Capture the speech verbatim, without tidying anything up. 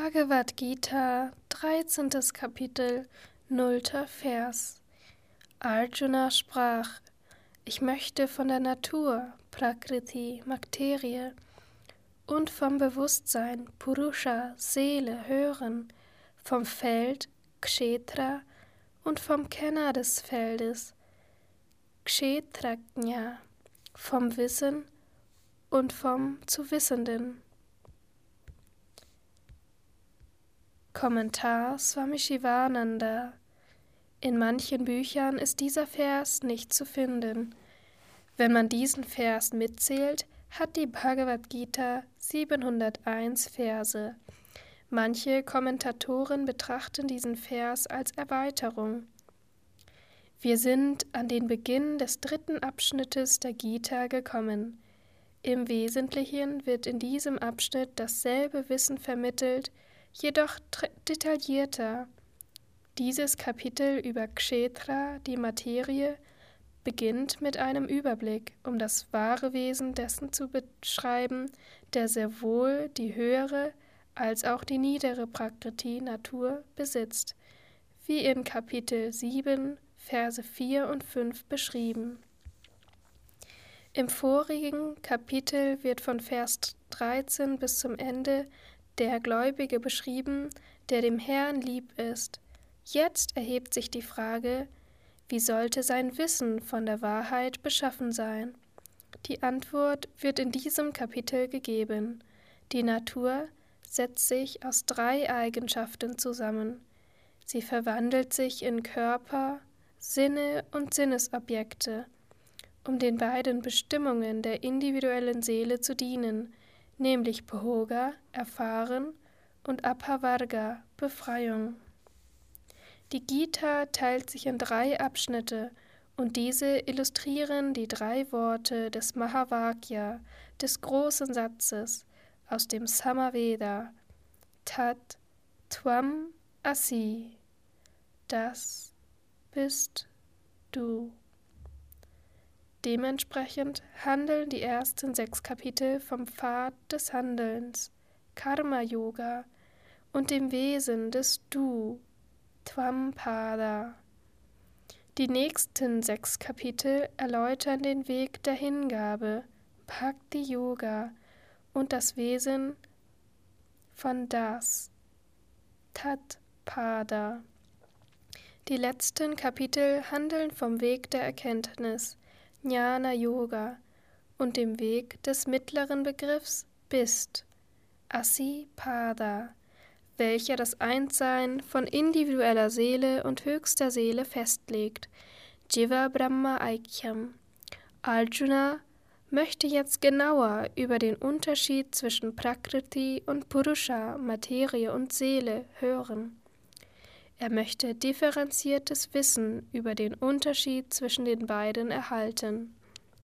Bhagavad Gita, dreizehntes Kapitel, nullter Vers. Arjuna sprach: Ich möchte von der Natur, Prakriti, Materie, und vom Bewusstsein, Purusha, Seele, hören, vom Feld, Kshetra, und vom Kenner des Feldes, Kshetrajna, vom Wissen und vom zu Wissenden. Kommentar Swami Shivananda. In manchen Büchern ist dieser Vers nicht zu finden. Wenn man diesen Vers mitzählt, hat die Bhagavad Gita siebenhunderteins Verse. Manche Kommentatoren betrachten diesen Vers als Erweiterung. Wir sind an den Beginn des dritten Abschnittes der Gita gekommen. Im Wesentlichen wird in diesem Abschnitt dasselbe Wissen vermittelt, jedoch detaillierter. Dieses Kapitel über Kshetra, die Materie, beginnt mit einem Überblick, um das wahre Wesen dessen zu beschreiben, der sehr wohl die höhere als auch die niedere Prakriti, Natur, besitzt, wie in Kapitel sieben, Verse vier und fünf beschrieben. Im vorigen Kapitel wird von Vers dreizehn bis zum Ende der Gläubige beschrieben, der dem Herrn lieb ist. Jetzt erhebt sich die Frage, wie sollte sein Wissen von der Wahrheit beschaffen sein? Die Antwort wird in diesem Kapitel gegeben. Die Natur setzt sich aus drei Eigenschaften zusammen. Sie verwandelt sich in Körper, Sinne und Sinnesobjekte, um den beiden Bestimmungen der individuellen Seele zu dienen, nämlich Bhoga, Erfahren, und Abhavarga, Befreiung. Die Gita teilt sich in drei Abschnitte, und diese illustrieren die drei Worte des Mahavakya, des großen Satzes aus dem Samaveda: Tat Tvam Asi, das bist du. Dementsprechend handeln die ersten sechs Kapitel vom Pfad des Handelns, Karma Yoga, und dem Wesen des Du, Tvampada. Die nächsten sechs Kapitel erläutern den Weg der Hingabe, Bhakti Yoga, und das Wesen von Das, Tatpada. Die letzten Kapitel handeln vom Weg der Erkenntnis, Jnana Yoga, und dem Weg des mittleren Begriffs Bist, Asipada, welcher das Einssein von individueller Seele und höchster Seele festlegt, Jiva Brahma Aikyam. Arjuna möchte jetzt genauer über den Unterschied zwischen Prakriti und Purusha, Materie und Seele, hören. Er möchte differenziertes Wissen über den Unterschied zwischen den beiden erhalten.